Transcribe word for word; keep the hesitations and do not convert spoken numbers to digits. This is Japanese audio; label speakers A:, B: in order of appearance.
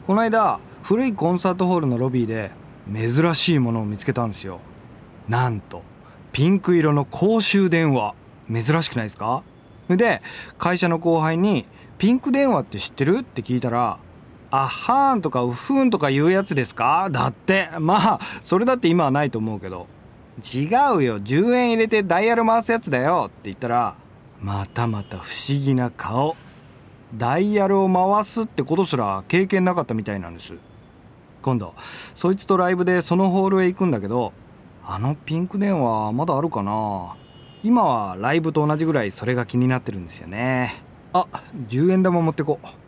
A: この間古いコンサートホールのロビーで珍しいものを見つけたんですよ。なんとピンク色の公衆電話。珍しくないですか？で会社の後輩にピンク電話って知ってるって聞いたら、あっはーんとかうふーんとか言うやつですかだって。まあそれだって今はないと思うけど、違うよ、じゅうえん入れてダイヤル回すやつだよって言ったら、またまた不思議な顔。ダイヤルを回すってことすら経験なかったみたいなんです。今度そいつとライブでそのホールへ行くんだけど、あのピンク電話まだあるかな。今はライブと同じぐらいそれが気になってるんですよね。あ、じゅうえん玉持ってこう。